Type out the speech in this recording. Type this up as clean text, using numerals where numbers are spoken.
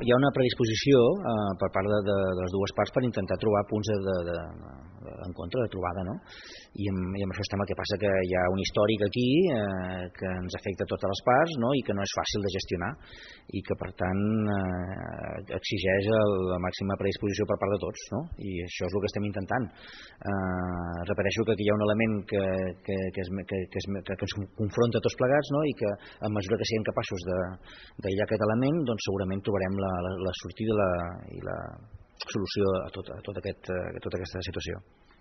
hi ha una predisposició per part de les dues parts per intentar trobar punts d'encontre, de trobada, no? I amb això estem. El que passa que hi ha un històric aquí que ens afecta a totes les parts, no? I que no és fàcil de gestionar i que per tant exigeix la màxima predisposició per part de tots, no? I això és el que estem intentant. Repeteixo que aquí hi ha un element que ens confronta tots plegats, no? I que a mesura que siguem capaços d'aïllar aquest element, doncs segurament trobarem la sortida i la solució a tota aquesta situació.